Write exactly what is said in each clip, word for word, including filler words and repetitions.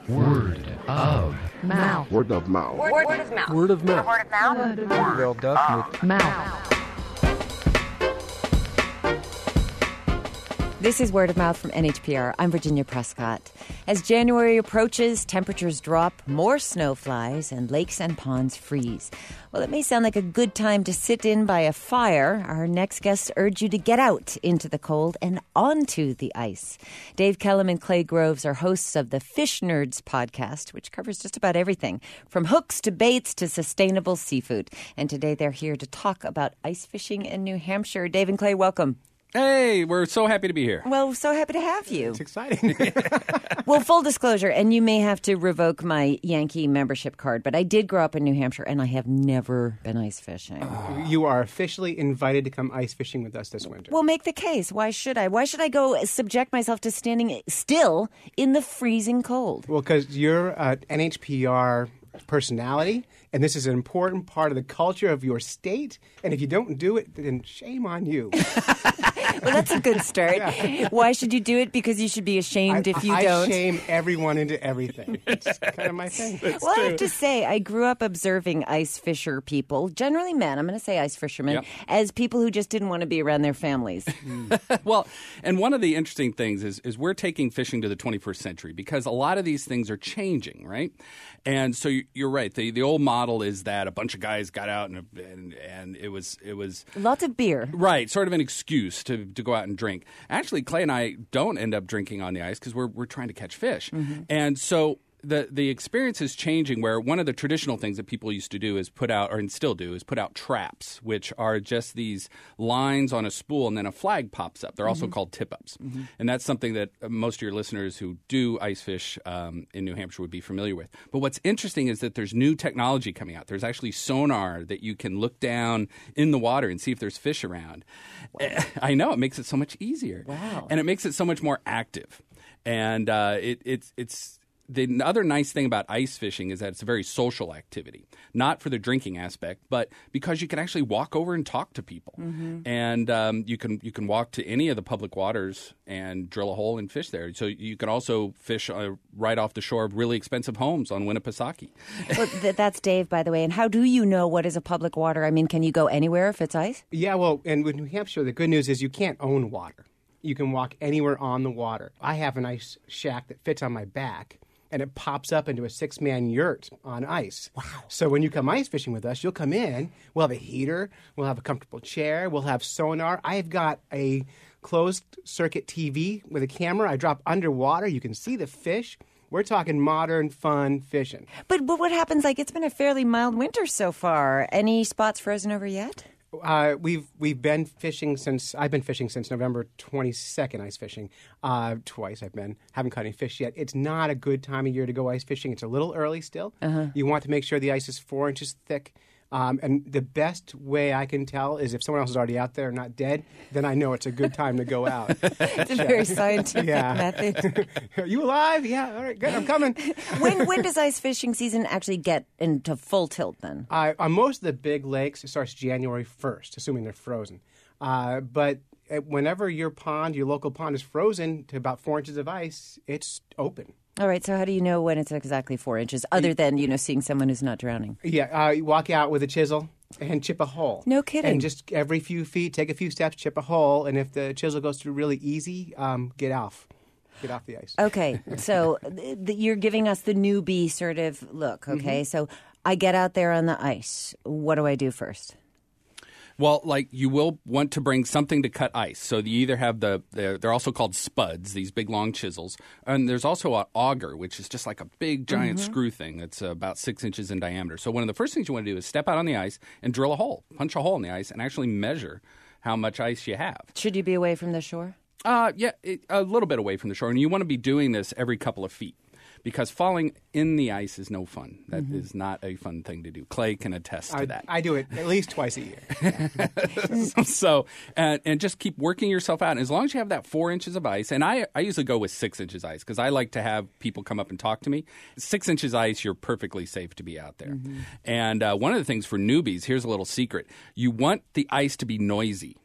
Word of mouth. Word of mouth. Word, word of mouth. Word of mouth. Word of mouth. Word of mouth. Mouth. This is Word of Mouth from N H P R. I'm Virginia Prescott. As January approaches, temperatures drop, more snow flies, and lakes and ponds freeze. Well, it may sound like a good time to sit in by a fire. Our next guests urge you to get out into the cold and onto the ice. Dave Kellum and Clay Groves are hosts of the Fish Nerds podcast, which covers just about everything, from hooks to baits to sustainable seafood. And today they're here to talk about ice fishing in New Hampshire. Dave and Clay, welcome. Hey, we're so happy to be here. Well, so happy to have you. It's exciting. Well, full disclosure, and you may have to revoke my Yankee membership card, but I did grow up in New Hampshire, and I have never been ice fishing. You are officially invited to come ice fishing with us this winter. Well, make the case. Why should I? Why should I go subject myself to standing still in the freezing cold? Well, because you're an N H P R personality, and this is an important part of the culture of your state, and if you don't do it, then shame on you. Well, that's a good start. Yeah. Why should you do it? Because you should be ashamed I, if you I don't. I shame everyone into everything. It's kind of my thing. That's well, true. I have to say, I grew up observing ice fisher people, generally men, I'm going to say ice fishermen, yep. as people who just didn't want to be around their families. Well, and one of the interesting things is, is we're taking fishing to the twenty-first century because a lot of these things are changing, right? And so you're right. The the old model is that a bunch of guys got out and and, and it was it was lots of beer, right? Sort of an excuse to, to go out and drink. Actually, Clay and I don't end up drinking on the ice because we're we're trying to catch fish, mm-hmm. and so. The the experience is changing where one of the traditional things that people used to do is put out, or still do, is put out traps, which are just these lines on a spool and then a flag pops up. They're mm-hmm. also called tip-ups. Mm-hmm. And that's something that most of your listeners who do ice fish um, in New Hampshire would be familiar with. But what's interesting is that there's new technology coming out. There's actually sonar that you can look down in the water and see if there's fish around. Wow. I know, it makes it so much easier. Wow. And it makes it so much more active. And uh, it, it's it's... The other nice thing about ice fishing is that it's a very social activity, not for the drinking aspect, but because you can actually walk over and talk to people, mm-hmm. and um, you can you can walk to any of the public waters and drill a hole and fish there. So you can also fish uh, right off the shore of really expensive homes on Winnipesaukee. Well, th- that's Dave, by the way. And how do you know what is a public water? I mean, can you go anywhere if it's ice? Yeah, well, and with New Hampshire, the good news is you can't own water. You can walk anywhere on the water. I have an ice shack that fits on my back. And it pops up into a six-man yurt on ice. Wow. So when you come ice fishing with us, you'll come in. We'll have a heater. We'll have a comfortable chair. We'll have sonar. I've got a closed-circuit T V with a camera. I drop underwater. You can see the fish. We're talking modern, fun fishing. But, but what happens, like, it's been a fairly mild winter so far. Any spots frozen over yet? Uh, we've we've been fishing since I've been fishing since November twenty-second. Ice fishing uh, twice. I've been haven't caught any fish yet. It's not a good time of year to go ice fishing. It's a little early still. Uh-huh. You want to make sure the ice is four inches thick. Um, and the best way I can tell is if someone else is already out there and not dead, then I know it's a good time to go out. It's a very scientific yeah. method. Are you alive? Yeah, all right, good, I'm coming. when when does ice fishing season actually get into full tilt then? Uh, on most of the big lakes, it starts January first, assuming they're frozen. Uh, but whenever your pond, your local pond is frozen to about four inches of ice, it's open. All right, so how do you know when it's exactly four inches, other than, you know, seeing someone who's not drowning? Yeah, uh, you walk out with a chisel and chip a hole. No kidding. And just every few feet, take a few steps, chip a hole, and if the chisel goes through really easy, um, get off. Get off the ice. Okay, so th- th- you're giving us the newbie sort of look, okay? Mm-hmm. So I get out there on the ice. What do I do first? Well, like you will want to bring something to cut ice. So you either have the, the they're also called spuds, these big long chisels. And there's also an auger, which is just like a big giant mm-hmm. screw thing that's uh, about six inches in diameter. So one of the first things you want to do is step out on the ice and drill a hole, punch a hole in the ice, and actually measure how much ice you have. Should you be away from the shore? Uh, yeah, it, a little bit away from the shore. And you want to be doing this every couple of feet. Because falling in the ice is no fun. That mm-hmm. is not a fun thing to do. Clay can attest to I, that. I do it at least twice a year. so, and, and just keep working yourself out. And as long as you have that four inches of ice, and I, I usually go with six inches ice because I like to have people come up and talk to me. Six inches ice, you're perfectly safe to be out there. Mm-hmm. And uh, one of the things for newbies, here's a little secret. You want the ice to be noisy.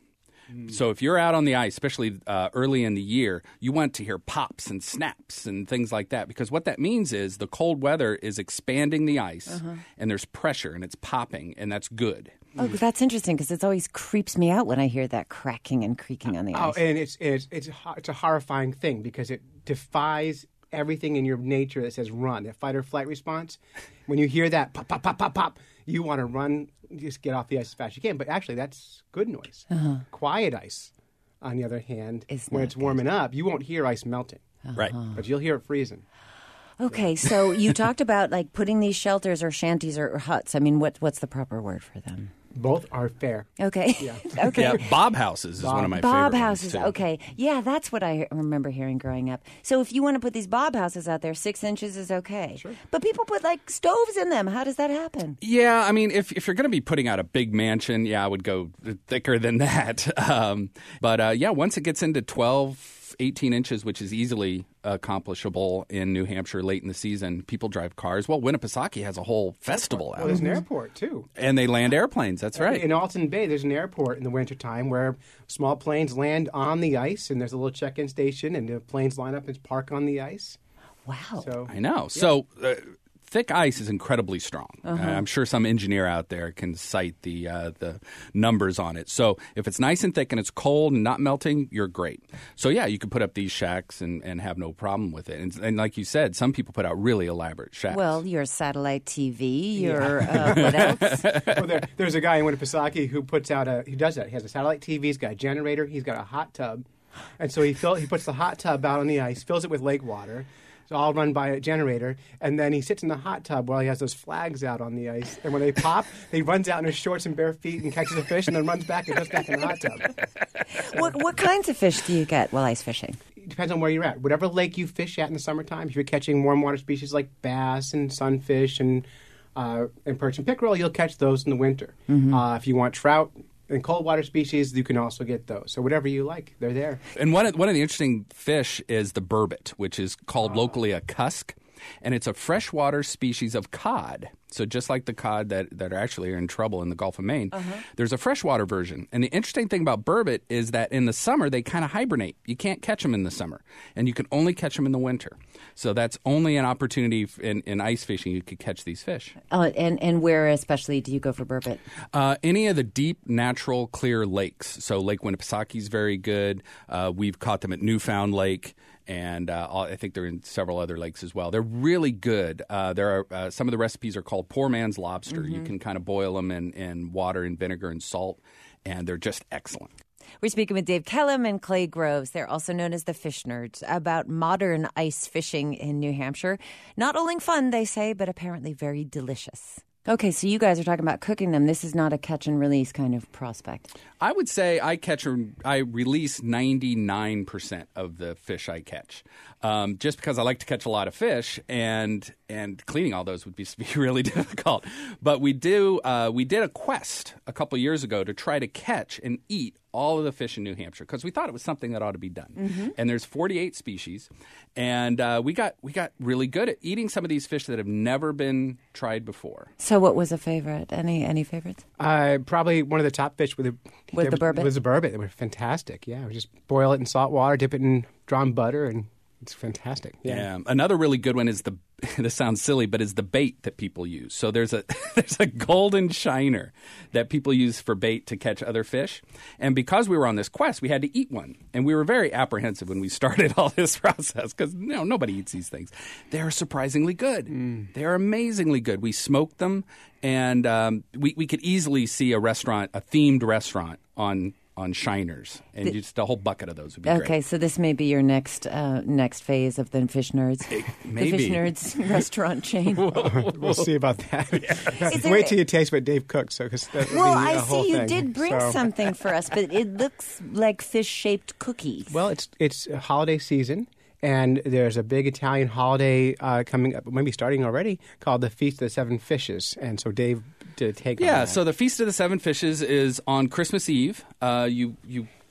So if you're out on the ice, especially uh, early in the year, you want to hear pops and snaps and things like that, because what that means is the cold weather is expanding the ice, uh-huh. and there's pressure and it's popping, and that's good. Oh, that's interesting, because it always creeps me out when I hear that cracking and creaking on the ice. Oh, and it's it's it's it's a horrifying thing because it defies everything in your nature that says run, that fight or flight response. When you hear that pop, pop, pop, pop, pop, you want to run, just get off the ice as fast as you can. But actually, that's good noise. Uh-huh. Quiet ice, on the other hand, It's when not it's good. warming up, you won't hear ice melting. Right. But you'll hear it freezing. Okay, so you talked about like putting these shelters or shanties or, or huts. I mean, what what's the proper word for them? Both are fair. Okay. Yeah. Okay. Yeah, Bob houses is one of my Bob favorite houses. ones, too. Okay. Yeah, that's what I remember hearing growing up. So if you want to put these Bob houses out there, six inches is okay. Sure. But people put like stoves in them. How does that happen? Yeah, I mean, if if you're going to be putting out a big mansion, yeah, I would go thicker than that. Um, but uh, yeah, once it gets into twelve, eighteen inches, which is easily accomplishable in New Hampshire late in the season, people drive cars. Well, Winnipesaukee has a whole festival out Well, there's an there. airport, too. And they land airplanes, that's right. In Alton Bay, there's an airport in the wintertime where small planes land on the ice, and there's a little check-in station, and the planes line up and park on the ice. Wow. So I know. So uh, thick ice is incredibly strong. Uh, I'm sure some engineer out there can cite the uh, the numbers on it. So if it's nice and thick and it's cold and not melting, you're great. So yeah, you can put up these shacks and, and have no problem with it. And, and like you said, some people put out really elaborate shacks. Well, your satellite T V, your uh, what else? well, there, there's a guy in Winnipesaukee who puts out a he does that. He has a satellite T V. He's got a generator. He's got a hot tub, and so he fill, he puts the hot tub out on the ice, fills it with lake water. It's all run by a generator, and then he sits in the hot tub while he has those flags out on the ice. And when they pop, he runs out in his shorts and bare feet and catches a fish, and then runs back and goes back in the hot tub. what what kinds of fish do you get while ice fishing? It depends on where you're at. Whatever lake you fish at in the summertime, if you're catching warm water species like bass and sunfish and uh, and perch and pickerel, you'll catch those in the winter. Mm-hmm. Uh, if you want trout and cold water species, you can also get those. So whatever you like, they're there. And one of, one of the interesting fish is the burbot, which is called locally a cusk. And it's a freshwater species of cod. So just like the cod that, that are actually in trouble in the Gulf of Maine, uh-huh. there's a freshwater version. And the interesting thing about burbot is that in the summer, they kind of hibernate. You can't catch them in the summer. And you can only catch them in the winter. So that's only an opportunity in, in ice fishing you could catch these fish. Oh, and, and where especially do you go for burbot? Uh, any of the deep, natural, clear lakes. So Lake Winnipesaukee is very good. Uh, we've caught them at Newfound Lake. And uh, I think they're in several other lakes as well. They're really good. Uh, there are uh, some of the recipes are called poor man's lobster. Mm-hmm. You can kind of boil them in, in water and vinegar and salt, and they're just excellent. We're speaking with Dave Kellum and Clay Groves. They're also known as the Fish Nerds, about modern ice fishing in New Hampshire. Not only fun, they say, but apparently very delicious. Okay, so you guys are talking about cooking them. This is not a catch and release kind of prospect. I would say I catch or I release ninety-nine percent of the fish I catch, um, just because I like to catch a lot of fish, and and cleaning all those would be, be really difficult. But we do uh, we did a quest a couple years ago to try to catch and eat all of the fish in New Hampshire because we thought it was something that ought to be done. Mm-hmm. And there's forty-eight species, and uh, we got we got really good at eating some of these fish that have never been tried before. So, what was a favorite? Any any favorites? Uh, probably one of the top fish with the with the burbot. Was the burbot. They were fantastic. Yeah, we just boil it in salt water, dip it in drawn butter, and it's fantastic. Yeah. yeah. Another really good one is the. This sounds silly, but is the bait that people use. So there's a there's a golden shiner that people use for bait to catch other fish. And because we were on this quest, we had to eat one. And we were very apprehensive when we started all this process because you know, nobody eats these things. They're surprisingly good. Mm. They're amazingly good. We smoked them, and um, we, we could easily see a restaurant, a themed restaurant on on shiners, and the, just a whole bucket of those would be okay, great. Okay, so this may be your next uh, next phase of the Fish Nerds. It, maybe. The Fish Nerds restaurant chain. we'll, we'll see about that. Yeah. Wait till you taste what Dave cooks. So, cause that well, be I a whole see you thing. did bring so. something for us, but it looks like fish-shaped cookies. Well, it's it's a holiday season. And there's a big Italian holiday uh, coming up, maybe starting already, called the Feast of the Seven Fishes. And so Dave did a take yeah, on that. so the Feast of the Seven Fishes is on Christmas Eve. Uh, you you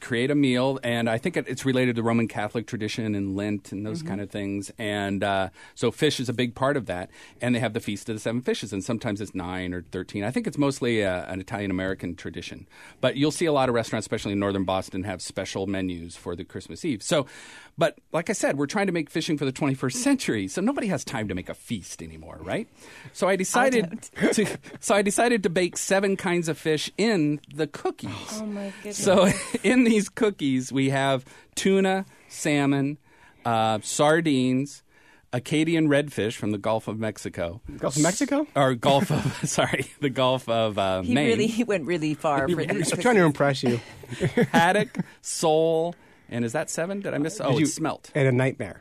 create a meal, and I think it, it's related to Roman Catholic tradition and Lent and those Mm-hmm. kind of things. And uh, so fish is a big part of that. And they have the Feast of the Seven Fishes, and sometimes it's nine or thirteen. I think it's mostly uh, an Italian-American tradition. But you'll see a lot of restaurants, especially in northern Boston, have special menus for the Christmas Eve. So, but like I said, we're trying to make fishing for the twenty-first century, so nobody has time to make a feast anymore, right? So I decided to so I decided to bake seven kinds of fish in the cookies. Oh, my goodness. So in these cookies, we have tuna, salmon, uh, sardines, Acadian redfish from the Gulf of Mexico. Gulf of Mexico? Or Gulf of, sorry, the Gulf of uh, He Maine. really he went really far for this. I'm trying to impress you. Haddock, sole, and is that seven? Did I miss? Oh, Did you- it's smelt. And a nightmare.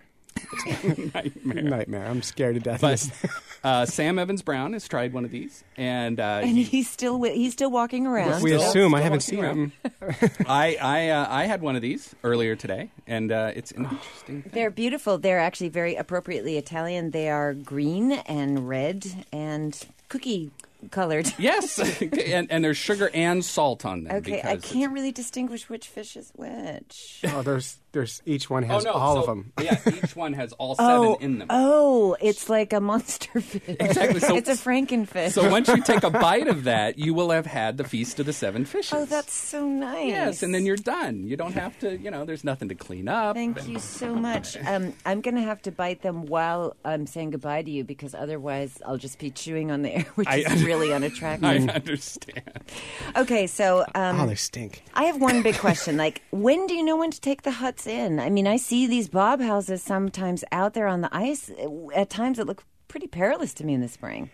Nightmare. Nightmare. I'm scared to death. But uh, Sam Evans Brown has tried one of these, and, uh, And he's still wi- he's still walking around. we still- assume. I still haven't walking seen around. him. I I, uh, I had one of these earlier today, and uh, it's an interesting thing. They're beautiful. They're actually very appropriately Italian. They are green and red and cookie colored. Yes, and, and there's sugar and salt on them. Okay, I because can't really distinguish which fish is which. Oh, there's, there's each one Oh has no! all so, of them. Yeah, each one has all seven Oh, in them. oh, it's like a monster fish. Exactly, so- it's a Frankenfish. So once you take a bite of that, you will have had the Feast of the Seven Fishes. oh, that's so nice. Yes, and then you're done. You don't have to, you know, there's nothing to clean up. Thank you so much. Um, I'm going to have to bite them while I'm saying goodbye to you because otherwise I'll just be chewing on the air, which I- is really unattractive. I understand. Okay, so um, Oh, they stink. I have one big question. Like, when do you know when to take the huts in? I mean, I see these bob houses sometimes out there on the ice. At times, it looks pretty perilous to me in the spring.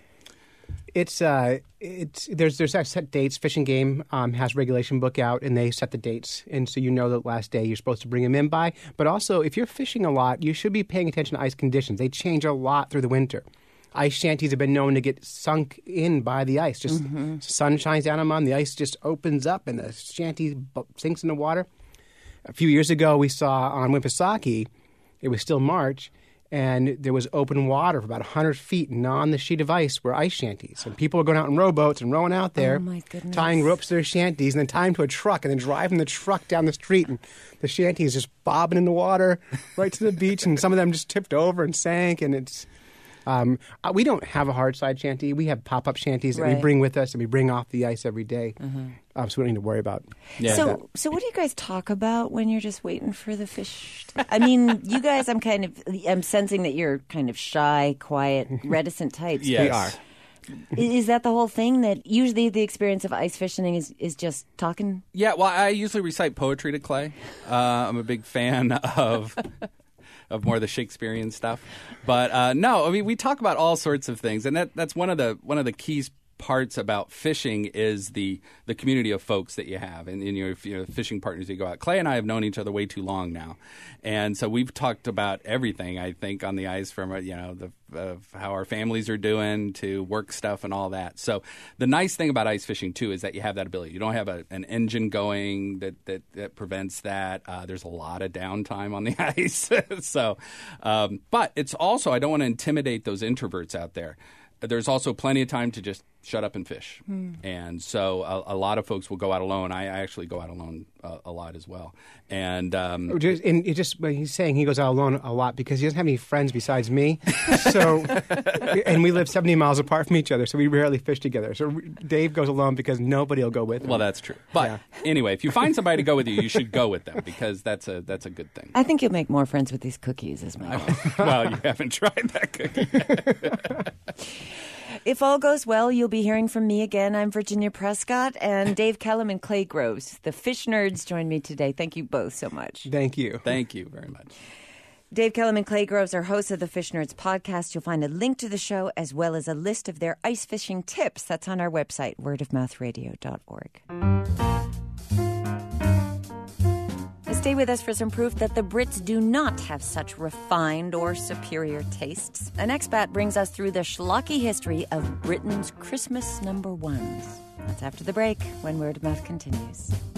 It's uh, it's there's there's set dates. Fish and Game um, has regulation book out, and they set the dates, and so you know the last day you're supposed to bring them in by. But also, if you're fishing a lot, you should be paying attention to ice conditions. They change a lot through the winter. Ice shanties have been known to get sunk in by the ice. Just Mm-hmm. sun shines down on them, the ice just opens up, and the shanty bu- sinks in the water. A few years ago, we saw on Winnipesaukee, it was still March, and there was open water for about one hundred feet, and on the sheet of ice were ice shanties. And people were going out in rowboats and rowing out there, Oh, my goodness. tying ropes to their shanties, and then tying them to a truck, and then driving the truck down the street. And the shanties just bobbing in the water right to the beach, and some of them just tipped over and sank, and it's... Um, uh, we don't have a hard side shanty. We have pop-up shanties that we Right. bring with us, and we bring off the ice every day. Um, so we don't need to worry about Yeah. so, that. so what do you guys talk about when you're just waiting for the fish? To... I mean, you guys, I'm kind of, I'm sensing that you're kind of shy, quiet, reticent types. Yes. We are. I- Is that the whole thing? That usually the experience of ice fishing is, is just talking? Yeah, well, I usually recite poetry to Clay. Uh, I'm a big fan of of more of the Shakespearean stuff. But uh, no, I mean, we talk about all sorts of things, and that, that's one of the one of the keys parts about fishing is the the community of folks that you have and, and your, your fishing partners you go out. Clay and I have known each other way too long now, and so we've talked about everything, I think, on the ice, from uh, you know the of how our families are doing to work stuff and all that. So the nice thing about ice fishing too is that you have that ability. You don't have a, an engine going that that, that prevents that. Uh, there's a lot of downtime on the ice. so, um, but it's also, I don't want to intimidate those introverts out there. There's also plenty of time to just shut up and fish. Hmm. And so a, a lot of folks will go out alone. I, I actually go out alone uh, a lot as well. And um, Just, and it just well, he's saying he goes out alone a lot because he doesn't have any friends besides me. So, and we live seventy miles apart from each other, so we rarely fish together. So Dave goes alone because nobody will go with him. well, that's true. But Yeah. anyway, if you find somebody to go with you, you should go with them because that's a that's a good thing. I think you'll make more friends with these cookies, is my goal. Well, you haven't tried that cookie. If all goes well, you'll be hearing from me again. I'm Virginia Prescott, and Dave Kellum and Clay Groves, the fish nerds, joined me today. Thank you both so much. Thank you. Thank you very much. Dave Kellum and Clay Groves are hosts of the Fish Nerds podcast. You'll find a link to the show as well as a list of their ice fishing tips. That's on our website, word of mouth radio dot org. Stay with us for some proof that the Brits do not have such refined or superior tastes. An expat brings us through the schlocky history of Britain's Christmas number ones. That's after the break, when Word of Mouth continues.